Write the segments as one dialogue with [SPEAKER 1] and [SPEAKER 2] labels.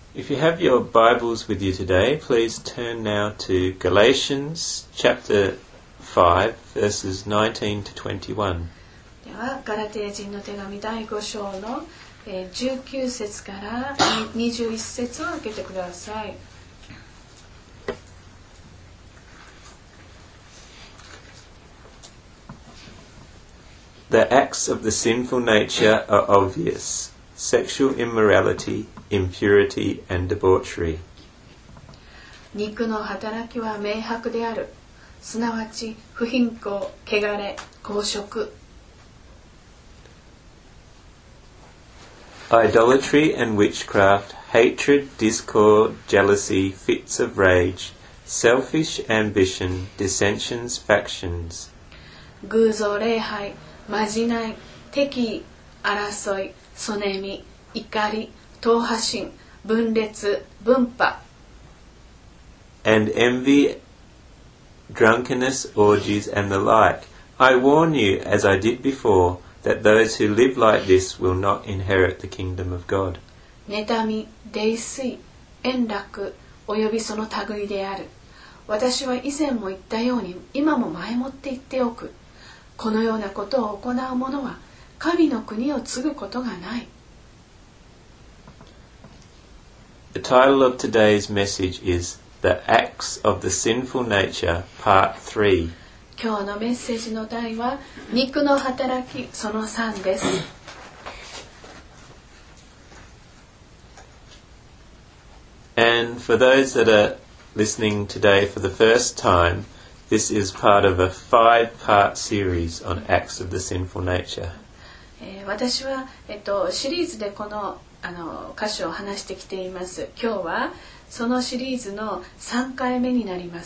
[SPEAKER 1] If you have your Bibles with you today, please turn now to Galatians chapter 5, verses 19 to 21.
[SPEAKER 2] ではガラテヤ人の手紙第5章の19節から21節を開けてください。
[SPEAKER 1] The acts of the sinful nature are obvious: sexual immorality, impurity, and debauchery.
[SPEAKER 2] 肉の働きは明白である。すなわち不貧困、汚れ、公職。
[SPEAKER 1] Idolatry and witchcraft, hatred, discord, jealousy, fits of rage, selfish ambition, dissensions, factions.
[SPEAKER 2] 偶像礼拝、まじない、敵意、争い、そねみ、怒り、党派心、分裂、分派。
[SPEAKER 1] And envy, drunkenness, orgies, and the like. I warn you, as I did before, that those who live like this will not inherit the kingdom of God.
[SPEAKER 2] 妬み、泥酔、円楽、およびその類である。私は以前も言ったように、今も前もって言っておく。このようなことを行う者は、神の国を継ぐことがない。
[SPEAKER 1] The title of today's message is The Acts of the Sinful Nature, Part 3.
[SPEAKER 2] 今日のメッセージの題は、肉の働きその3です。
[SPEAKER 1] And for those that are listening today for the first time, this is part of a 5-part series on acts of the sinful nature.
[SPEAKER 2] 私は、シリーズでこの箇所を話してきています。今日はそのシリーズの3回目になります。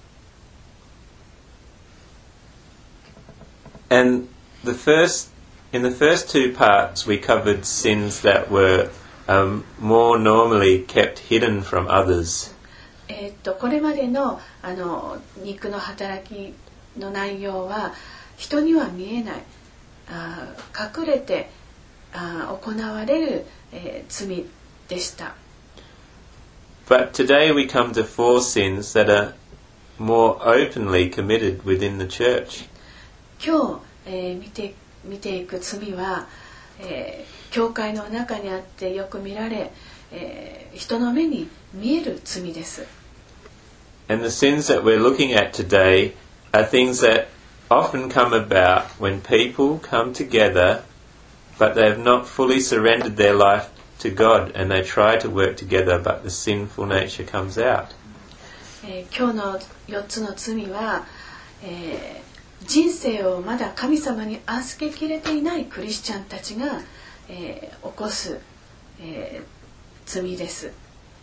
[SPEAKER 1] And in the first 2 parts we covered sins that were more normally kept hidden from others.
[SPEAKER 2] これまでの肉の働きの内容は人には見えない隠れて行われる、罪でした。
[SPEAKER 1] But today we come to 4 sins that are more openly committed within the church.
[SPEAKER 2] 今日、見ていく罪は、教会の中にあってよく見られ、人の目に見える罪です。
[SPEAKER 1] And the sins that we're looking at today are things that often come about when people come together but they have not fully surrendered their life to God and they try to work together but the sinful nature comes out.
[SPEAKER 2] 今日の4つの罪は、人生をまだ神様に預けきれていないクリスチャンたちが、起こす、罪です。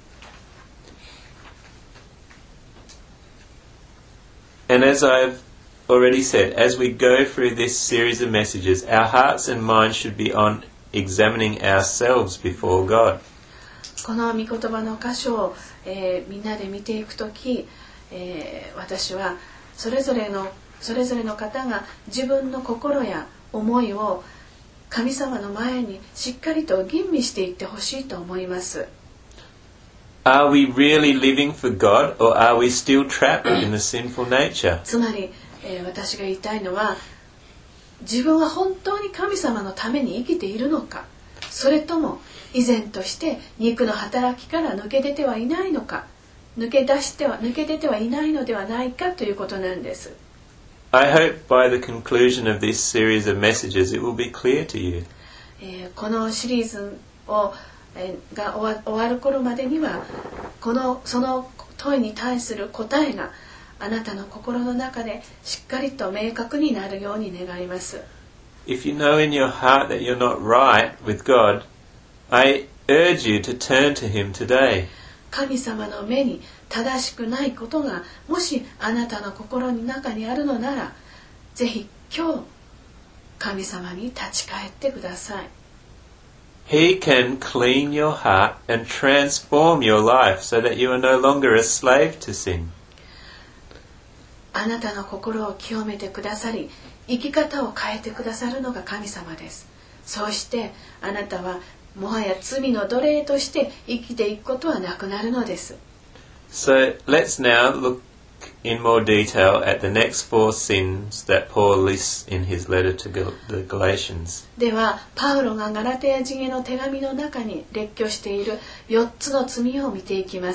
[SPEAKER 1] And as I've already said, as we go through this series of messages, our hearts and minds should be on examining ourselves before God.
[SPEAKER 2] この御言葉の箇所を、みんなで見ていくとき、私はそれぞれの方が自分の心や思いを神様の前にしっかりと吟味していってほしいと思います。
[SPEAKER 1] Are we really living for God or are we still trapped in the sinful nature?
[SPEAKER 2] つまり、私が言いたいのは、自分は本当に神様のために生きているのか、それとも依然として肉の働きから抜け出てはいないのか、抜け出てはいないのではないかということなんです。
[SPEAKER 1] I hope by the conclusion of this series of messages it will be clear to you.
[SPEAKER 2] このシリーズが終わる頃までにはその問いに対する答えがあなたの心の中でしっかりと明確になるように願います。
[SPEAKER 1] If you know in your heart that you're not right with God, I urge you to turn to Him today.
[SPEAKER 2] 神様の目に正しくないことがもしあなたの心の中にあるのなら、ぜひ今日神様に立ち返ってください。
[SPEAKER 1] He can clean your heart and transform your life so that you are no longer a slave to sin.
[SPEAKER 2] あなたの心を清めてくださり、生き方を変えてくださるのが神様です。そうしてあなたはもはや罪の奴隷として生きていくことはなくなるのです。
[SPEAKER 1] So let's now look in more detail at the next 4 sins that Paul lists in his letter to the Galatians.
[SPEAKER 2] ではパウロがガラテヤ人への手紙の中に列挙している4つの罪を見ていきます。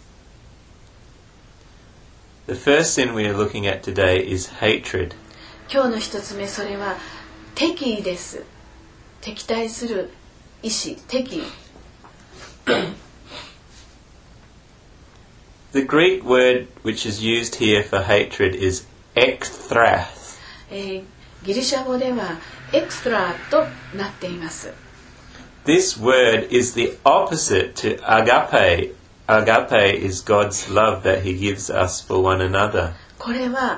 [SPEAKER 1] The first sin we are looking at today is hatred.
[SPEAKER 2] 今日の1つ目、それは敵意です。敵対する意志、敵意。
[SPEAKER 1] The Greek word which is used here for hatred is ekthrath.
[SPEAKER 2] ギリシャ語ではエクストラとなっています。
[SPEAKER 1] This word is the opposite to agape. Agape is God's love that He gives us for one another.
[SPEAKER 2] これは、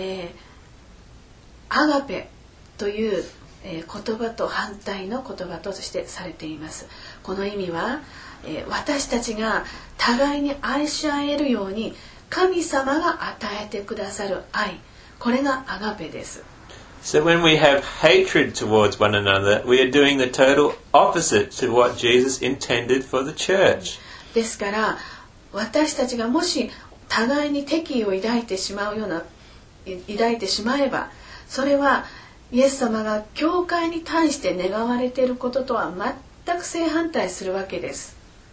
[SPEAKER 2] アガペという、言葉と反対の言葉としてされています。この意味は、私たちが互いに愛し合えるように神様が与えてくださる愛、これがアガペです。
[SPEAKER 1] So when we have hatred towards one another, we are doing the total opposite to what Jesus intended for the church.
[SPEAKER 2] ですから私たちがもし互いに敵意を抱いてしまえば、それはイエス様が教会に対して願われていることとは全く正反対するわけです。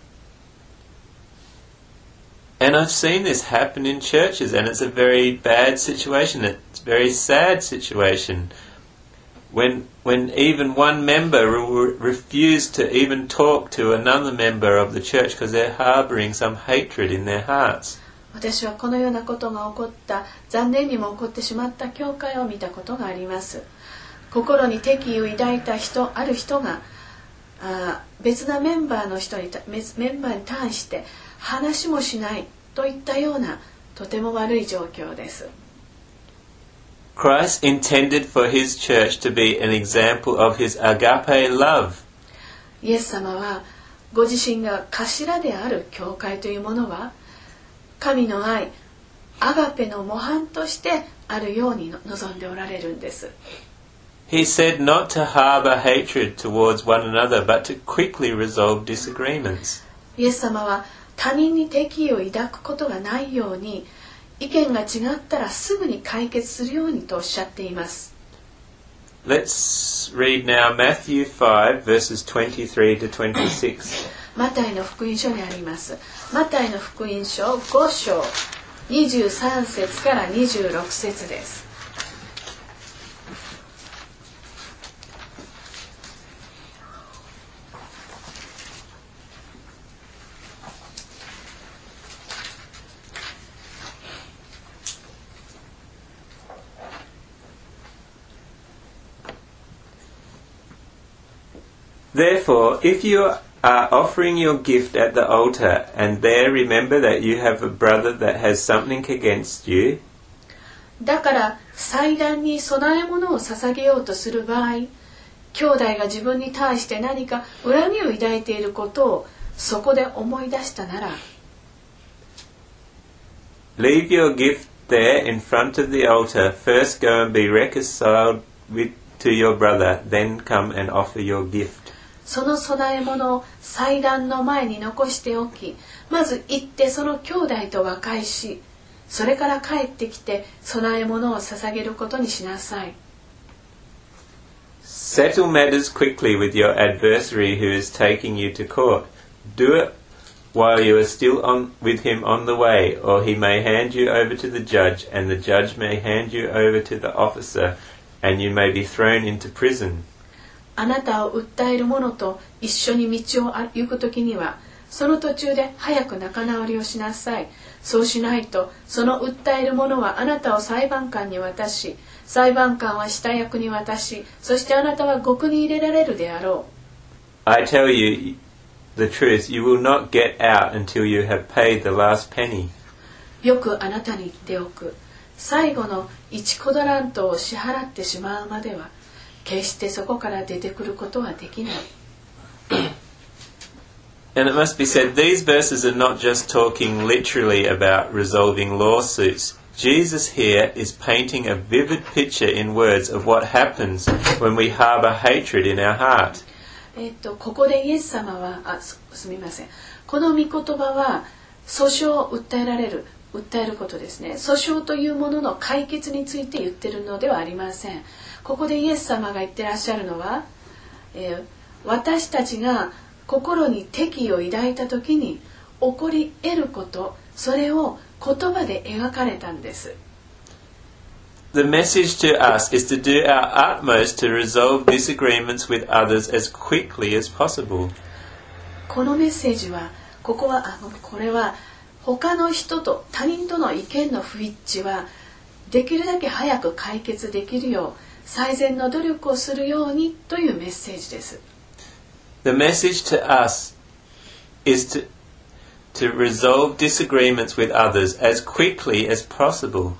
[SPEAKER 1] And I've seen this happen in churches, and it's a very bad situation. It's a very sad situation. When even one member will refuse to even talk to another member of the church because they're harboring some hatred in their hearts.
[SPEAKER 2] 私はこのようなことが起こった、残念にも起こってしまった教会を見たことがあります。心に敵意を抱いたある人が別なメンバーに対して話もしないといったようなとても悪い状況です。
[SPEAKER 1] Christ intended for His church to be an example of His agape love.
[SPEAKER 2] イエス様はご自身が頭である教会というものは神の愛、アガペの模範としてあるように望んでおられるんです。
[SPEAKER 1] He said not to harbor hatred towards one another, but to quickly resolve disagreements.
[SPEAKER 2] イエス様は他人に敵意を抱くことがないように、意見が違ったらすぐに解決するようにとおっしゃっています。
[SPEAKER 1] Let's read now Matthew 5 verses 23 to 26.
[SPEAKER 2] マタイの福音書にあります。マタイの福音書5章23節から26節です。
[SPEAKER 1] Therefore, if you are offering your gift at the altar, and there remember that you have a brother that has something against you,
[SPEAKER 2] だから祭壇に供え物を捧げようとする場合、兄弟が自分に対して何か恨みを抱いていることをそこで思い出したなら、
[SPEAKER 1] leave your gift there in front of the altar. First go and be reconciled to your brother, then come and offer your gift.
[SPEAKER 2] その供え物を祭壇の前に残しておき、まず行ってその兄弟と和解し、それから帰ってきて供え物を捧げることにしなさい。
[SPEAKER 1] Settle matters quickly with your adversary who is taking you to court. Do it while you are still with him on the way, or he may hand you over to the judge, and the judge may hand you over to the officer, and you may be thrown into prison.
[SPEAKER 2] あなたを訴える者と一緒に道を行くときには、その途中で早く仲直りをしなさい。そうしないと、その訴える者はあなたを裁判官に渡し、裁判官は下役に渡し、そしてあなたは獄に入れられるであろう。
[SPEAKER 1] I tell you the truth, you will not get out until you have paid the last penny.
[SPEAKER 2] よくあなたに言っておく。最後の1コドラントを支払ってしまうまでは、決してそこから出てくることはできない。
[SPEAKER 1] And it must be said, these verses are not just talking literally about resolving lawsuits. Jesus here is painting a vivid picture in words of what happens when we harbour hatred in our heart.
[SPEAKER 2] ここでイエス様はすみません、この御言葉は訴訟を訴えることですね。訴訟というものの解決について言っているのではありません。ここでイエス様が言ってらっしゃるのは、私たちが心に敵意を抱いた時に起こり得ること、それを言葉で描かれたんです。
[SPEAKER 1] The message to us is to do our utmost to resolve disagreements with others as quickly as possible.
[SPEAKER 2] このメッセージは、これは他の人と他人との意見の不一致はできるだけ早く解決できるよう最善の努力をするようにというメッセージです。
[SPEAKER 1] The message to us is to resolve disagreements with others as quickly as possible.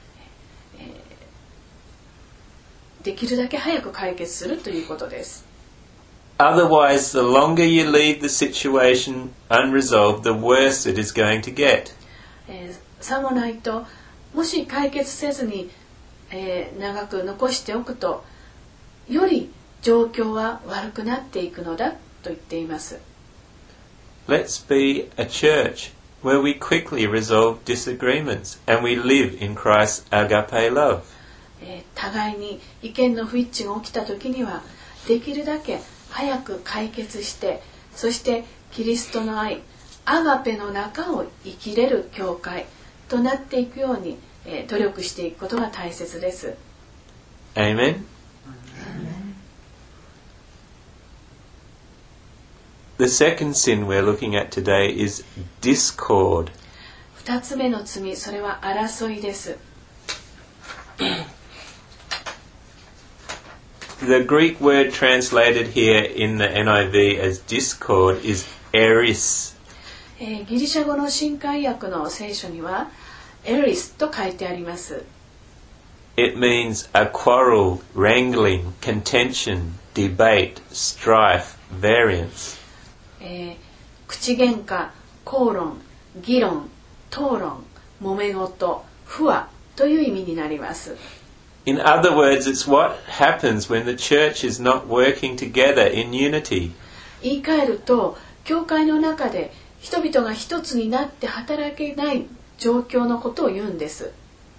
[SPEAKER 2] できるだけ早く解決するということです。
[SPEAKER 1] Otherwise, the longer you leave the situation unresolved, the worse it is going to get.
[SPEAKER 2] さもないと、もし解決せずに、長く残しておくと、より状況は悪くなっていくのだと言っています。
[SPEAKER 1] Let's be a church where we quickly resolve disagreements and we live in Christ's agape love.
[SPEAKER 2] 互いに意見の不一致が起きた時にはできるだけ早く解決して、そしてキリストの愛、アガペの中を生きれる教会となっていくように、努力していくことが大切です。
[SPEAKER 1] Amen. The second sin we're looking at today is discord.
[SPEAKER 2] 2つ目の罪、それは争いです。
[SPEAKER 1] The Greek word translated here in the NIV as discord is eris.
[SPEAKER 2] ギリシャ語の新海訳の聖書にはエリスと書いてあります。
[SPEAKER 1] It means a quarrel, wrangling, contention, debate, strife, variance.
[SPEAKER 2] 口喧嘩、口論、議論、討論、揉め事、不和という意味になります。
[SPEAKER 1] In other words, it's what happens when the church is not working together in unity.
[SPEAKER 2] 言い換えると、教会の中で人々が一つになって働けない状況のことを言うんです。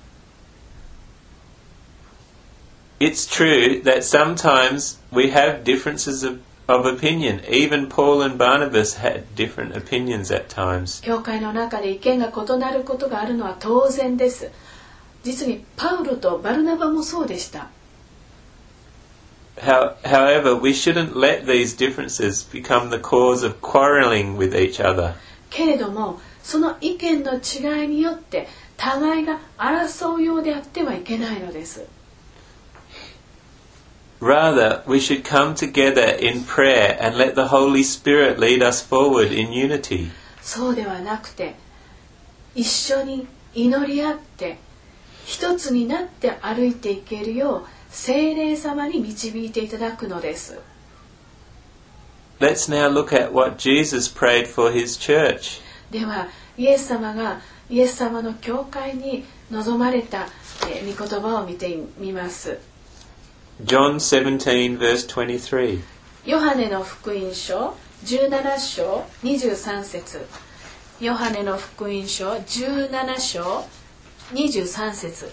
[SPEAKER 1] It's true that sometimes we have differences of opinion. Even Paul and Barnabas had different opinions at times.
[SPEAKER 2] 教会の中で意見が異なることがあるのは当然です。実にパウロとバルナバもそうでした。
[SPEAKER 1] However, we shouldn't let these differences become the cause of quarrelling with each other.
[SPEAKER 2] けれども、その意見の違いによって互いが争うようであってはいけないのです。
[SPEAKER 1] Rather, we should come together in prayer and let the Holy Spirit lead us forward in unity.
[SPEAKER 2] そうではなくて、一緒に祈り合って一つになって歩いていけるよう聖霊様に導いていただくのです。
[SPEAKER 1] Let's now look at what Jesus prayed for his church.
[SPEAKER 2] では、イエス様がイエス様の教会に望まれた御言葉を見てみます。
[SPEAKER 1] John 17 verse 23.
[SPEAKER 2] ヨハネの福音書17章23節。ヨハネの福音書17章23節。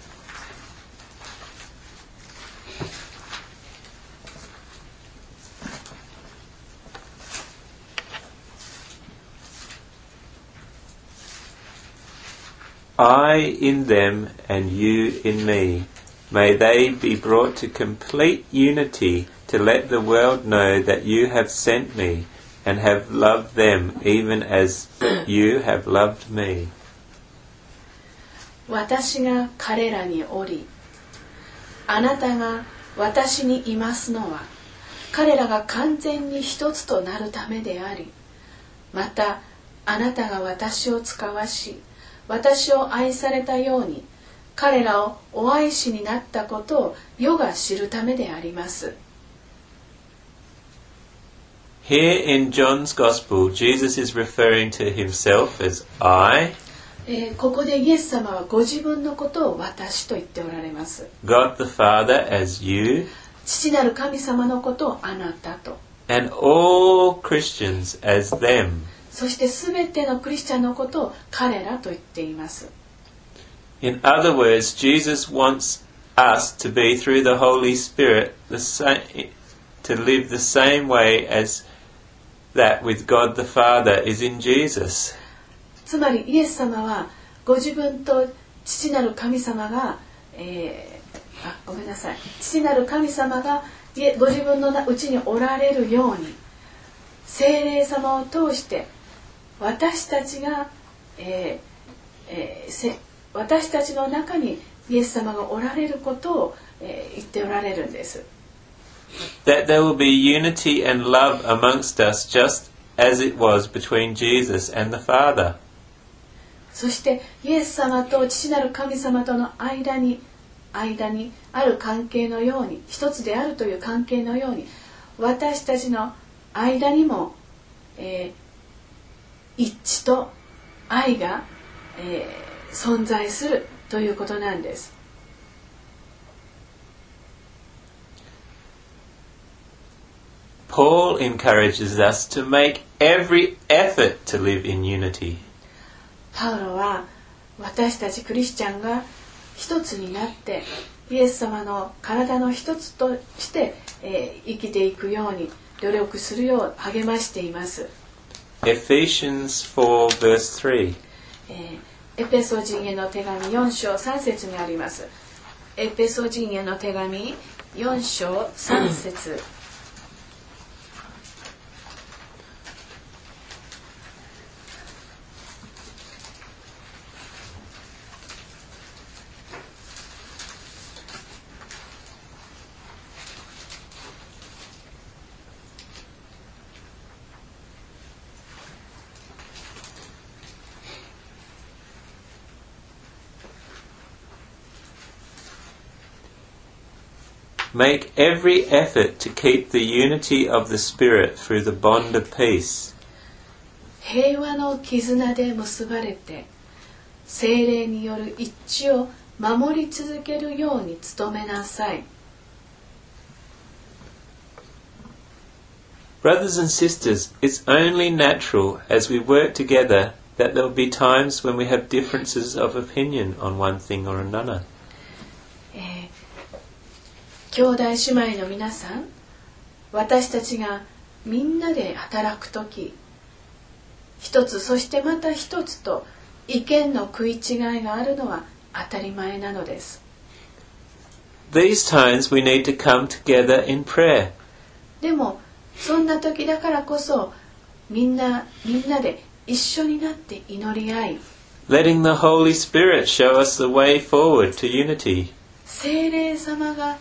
[SPEAKER 1] I in them and you in me. May they be brought to complete unity to let the world know that you have sent me and have loved them even as you have loved me.
[SPEAKER 2] 私が彼らにおり、あなたが私にいますのは、彼らが完全に一つとなるためであり、またあなたが私を使わし、私を愛されたように、彼らをお愛しになったことを世が知るためであります。
[SPEAKER 1] Here in John's Gospel, Jesus is referring to himself as I.
[SPEAKER 2] ここでイエス様はご自分のことを私と言っておられます。
[SPEAKER 1] God the Father as you.
[SPEAKER 2] 父なる神様のことをあなたと。
[SPEAKER 1] and all Christians as them.
[SPEAKER 2] そしてすべてのクリスチャンのことを彼らと言っています。
[SPEAKER 1] In other words, Jesus wants us to be through the Holy Spirit to live the same way as that with God the Father is in Jesus.
[SPEAKER 2] つまりイエス様はご自分と父なる神様が、父なる神様がご自分のうちにおられるように聖霊様を通して私たちが、私たちの中にイエス様がおられることを、言っておられるんです。
[SPEAKER 1] That there will be unity and love amongst us just as it was between Jesus and the Father.
[SPEAKER 2] そしてイエス様と父なる神様との間にある関係のように、一つであるという関係のように私たちの間にも、一致と愛が、存在するということなんです。
[SPEAKER 1] Paul encourages us to make every effort to live in unity.
[SPEAKER 2] パウロは私たちクリスチャンが一つになってイエス様の体の一つとして、生きていくように努力するよう励ましています。
[SPEAKER 1] Ephesians 4 verse 3.
[SPEAKER 2] エペソ人への手紙4章3節にあります。エペソ人への手紙4章3節。
[SPEAKER 1] Make every effort to keep the unity of the Spirit through the bond of peace.
[SPEAKER 2] 平和の絆で結ばれて、聖霊による一致を守り続けるように努めなさい。
[SPEAKER 1] Brothers and sisters, it's only natural as we work together that there will be times when we have differences of opinion on one thing or another.
[SPEAKER 2] 兄弟姉妹の皆さん、私たちがみんなで働くとき、一つそしてまた一つと意見の食い違いがあるのは当たり前なのです。
[SPEAKER 1] These times we need to come together in prayer.
[SPEAKER 2] でもそんな時だからこそみんなで一緒になって祈り合い、
[SPEAKER 1] letting the Holy Spirit show us the way forward to unity.
[SPEAKER 2] 聖霊様が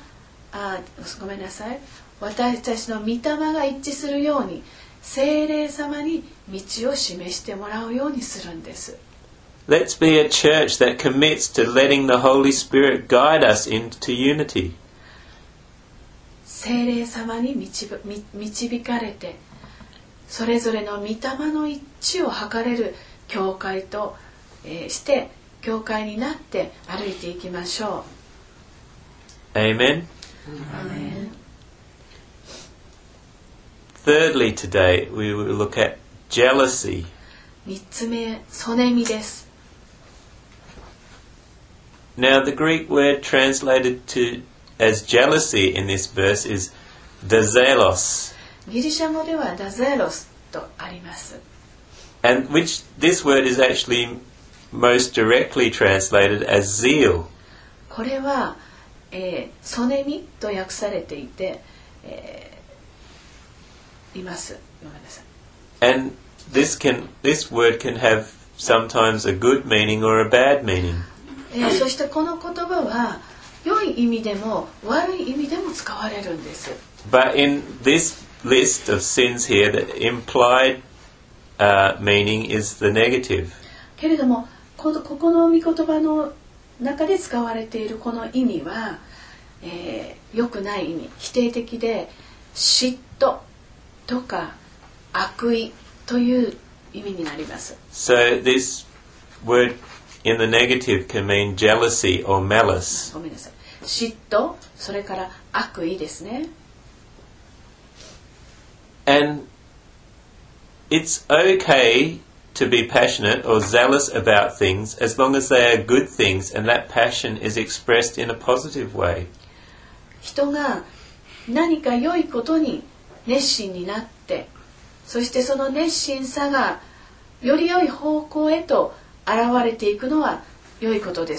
[SPEAKER 2] 私たちの御霊が一致するように聖霊様に道を示してもらうようにするんです。
[SPEAKER 1] Let's be a church that commits to letting the Holy Spirit guide us into unity.
[SPEAKER 2] 聖霊様に導かれてそれぞれの御霊の一致を図れる教会と、して教会になって歩いていきましょう。
[SPEAKER 1] Amen.
[SPEAKER 2] Amen.
[SPEAKER 1] Thirdly, today we will look at jealousy.
[SPEAKER 2] 3つ目、そねみです。
[SPEAKER 1] Now, the Greek word translated as jealousy in this verse is dazelos.
[SPEAKER 2] ギリシャ語ではダゼロスとあります。
[SPEAKER 1] And this word is actually most directly translated as zeal.
[SPEAKER 2] これはそねみと訳されていて、います。ごめんなさい。
[SPEAKER 1] And this word can have sometimes a good meaning or a bad meaning.
[SPEAKER 2] そしてこの言葉は良い意味でも悪い意味でも使われるんです。
[SPEAKER 1] But in this list of sins here, the implied meaning is the negative.
[SPEAKER 2] けれどもここの御言葉の中で使われているこの意味は、良くない意味、否定的で嫉妬とか悪意という意味になります。
[SPEAKER 1] So this word in the negative can mean jealousy or malice.
[SPEAKER 2] ごめんなさい。嫉妬、それから悪意ですね。
[SPEAKER 1] And it's okay to be passionate or zealous about things as long as they are good things and that passion is expressed in a positive way.
[SPEAKER 2] 人が何か良いことに熱心になって、そしてその熱心さがより良い方向へと現れていくのは良いことです。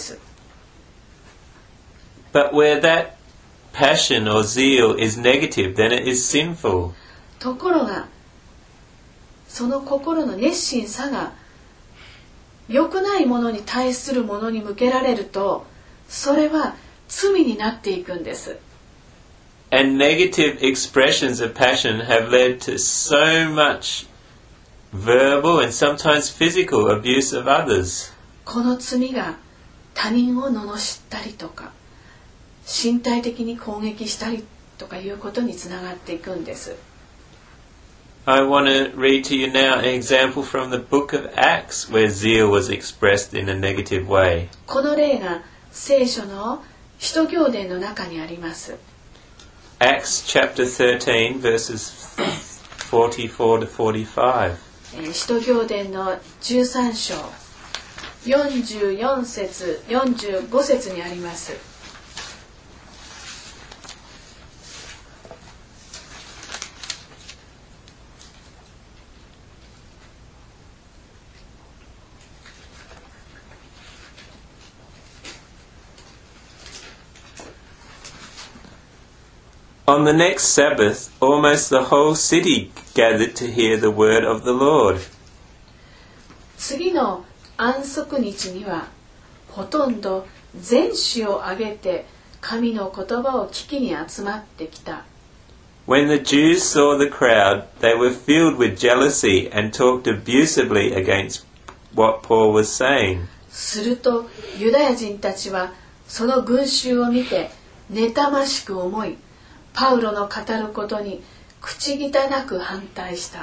[SPEAKER 1] But where that passion or zeal is negative, then it is sinful.
[SPEAKER 2] ところがその心の熱心さが良くないものに対するものに向けられると、それは罪になっていくんです。
[SPEAKER 1] And negative expressions of passion have led to so much verbal and sometimes physical abuse of others.
[SPEAKER 2] この罪が他人を罵ったりとか、身体的に攻撃したりとかいうことにつながっていくんです。
[SPEAKER 1] I want to read to you now an example from the book of Acts where zeal was expressed in a negative way.
[SPEAKER 2] この例が聖書の使徒行伝の中にあります。
[SPEAKER 1] Acts chapter 13 verses 44 to 45.
[SPEAKER 2] 使徒行伝の13章44節45節にあります。
[SPEAKER 1] On the next Sabbath, almost the whole city gathered to hear the word of the Lord.
[SPEAKER 2] 次の安息日にはほとんど全市を挙げて神の言葉を聞きに集まってきた。
[SPEAKER 1] When the Jews saw the crowd, they were filled with jealousy and talked abusively against what Paul was saying.
[SPEAKER 2] するとユダヤ人たちはその群衆を見て妬ましく思い、パウロの語ることに口汚く反対した。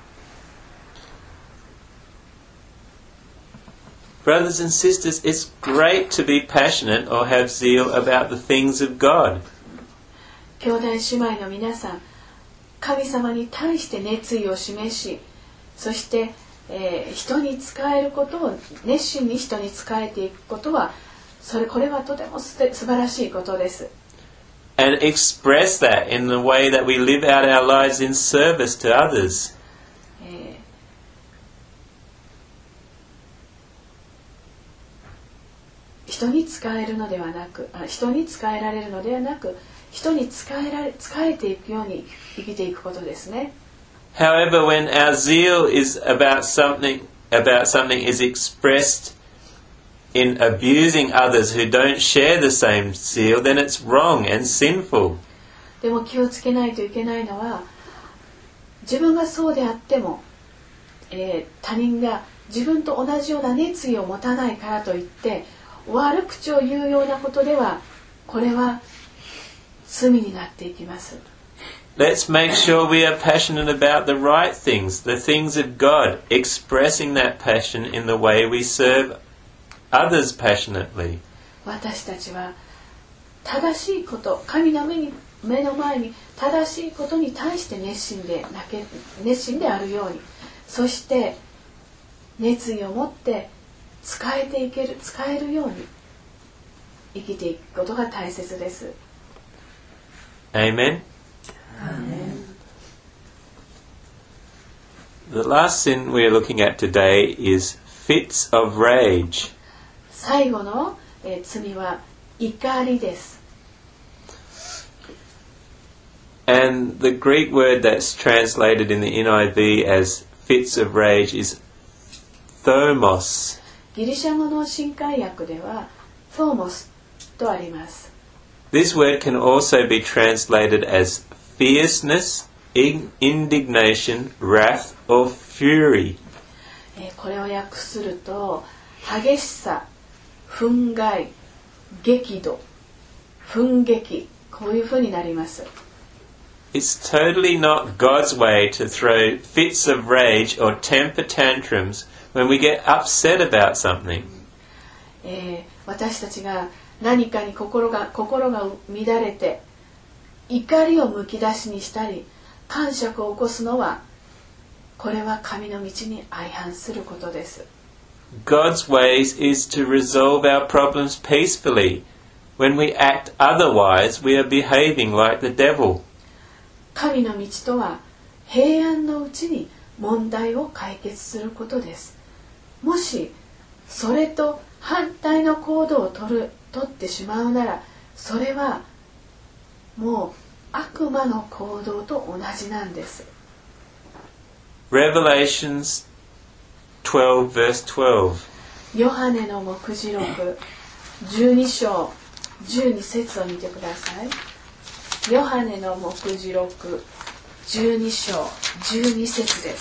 [SPEAKER 1] Brothers and sisters, it's great to be passionate or have zeal about the things of God.
[SPEAKER 2] 兄弟姉妹の皆さん、神様に対して熱意を示し、そして、人に仕えることを熱心に人に仕えていくことは、これはとても素晴らしいことです。
[SPEAKER 1] And express that in the way that we live out our lives in service to others.
[SPEAKER 2] 人に仕えるのではなく、人に仕えられるのではなく、人に仕えていくように生きていくことですね。
[SPEAKER 1] However, when our zeal is about something is expressed in abusing others who don't share the same zeal, then it's wrong and sinful.
[SPEAKER 2] でも気をつけないといけないのは、自分がそうであっても、他人が自分と同じような熱意を持たないからといって悪口を言うようなことでは、これは罪になっていきます。
[SPEAKER 1] Let's make sure we are passionate about the right things, the things of God, expressing that passion in the way we serve others passionately.
[SPEAKER 2] 私たちは正しいこと、神の目の前に正しいことに対して熱心であるように、そして熱意を持って使えるように生きていくことが大切です。
[SPEAKER 1] Amen. The last sin we are looking at today is fits of rage.
[SPEAKER 2] 最後の罪は怒りです。
[SPEAKER 1] And the Greek word that's translated in the NIV as fits of rage is thomos.
[SPEAKER 2] ギリシャ語の新海訳ではトーモスとあります。
[SPEAKER 1] This word can also be translated as fierceness, indignation, wrath, or fury.
[SPEAKER 2] これを訳すると激しさ、憤慨、激怒、憤激、こういうふうになります。
[SPEAKER 1] It's totally not God's way to throw fits of rage or temper tantrums when we get upset about something.
[SPEAKER 2] 私たちが何かに心が乱れて怒りをむき出しにしたり、 癇癪を起こすのはこれは神の道に相反することです。
[SPEAKER 1] God's ways is to resolve our problems peacefully. When we act otherwise, we are behaving like the devil.
[SPEAKER 2] 神の道とは平安のうちに問題を解決することです。もしそれと反対の行動を取ってしまうなら、それはもう悪魔の行動と同じなんです。
[SPEAKER 1] Revelations 12 verse 12.
[SPEAKER 2] ヨハネの黙示録12章12節を見てください。ヨハネの黙示録12章12節です。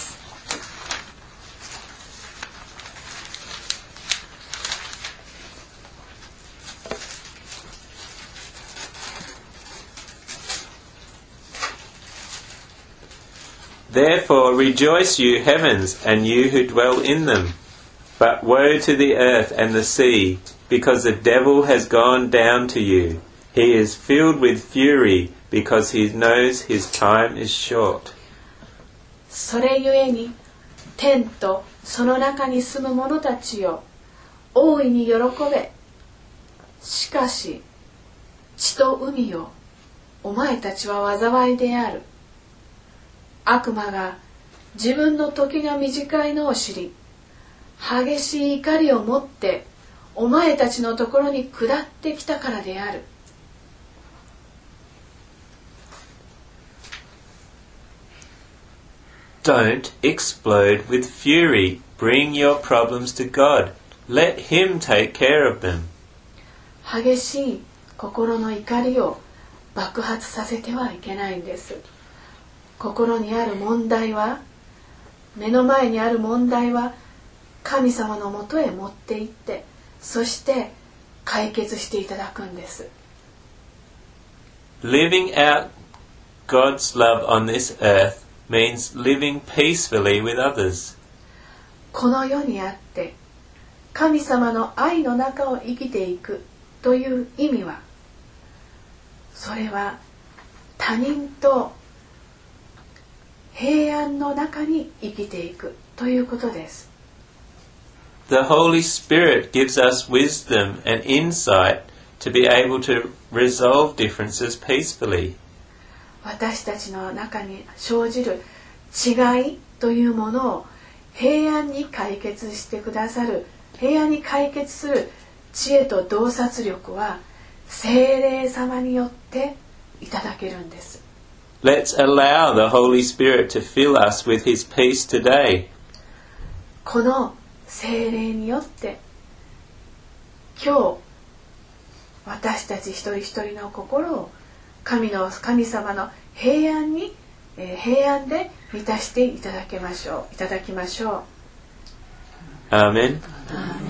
[SPEAKER 1] Therefore rejoice, you heavens, and you who dwell in them. But woe to the earth and the sea, because the devil has gone down to you. He is filled with fury, because he knows his time is short.
[SPEAKER 2] それゆえに天とその中に住む者たちよ、大いに喜べ。しかし地と海よ、お前たちは災いである。悪魔が自分の時が短いのを知り、激しい怒りを持ってお前たちのところに下ってきたからである。
[SPEAKER 1] Don't explode with fury. Bring your problems to God. Let Him take care of them.
[SPEAKER 2] 激しい心の怒りを爆発させてはいけないんです。心にある問題は、目の前にある問題は神様のもとへ持って行って、そして解決していただくんです。
[SPEAKER 1] Living out God's love on this earth means living peacefully with others.
[SPEAKER 2] この世にあって神様の愛の中を生きていくという意味は、それは他人と平安の中に生きていくということです。
[SPEAKER 1] The Holy Spirit gives us wisdom and insight to be able to resolve differences peacefully.
[SPEAKER 2] 私たちの中に生じる違いというものを平安に解決してくださる、平安に解決する知恵と洞察力は聖霊様によっていただけるんです。
[SPEAKER 1] Let's allow the Holy Spirit to fill us with His peace today.
[SPEAKER 2] この聖霊によって今日私たち一人一人の心を神様の平安で満たしていただきましょう。
[SPEAKER 1] Amen.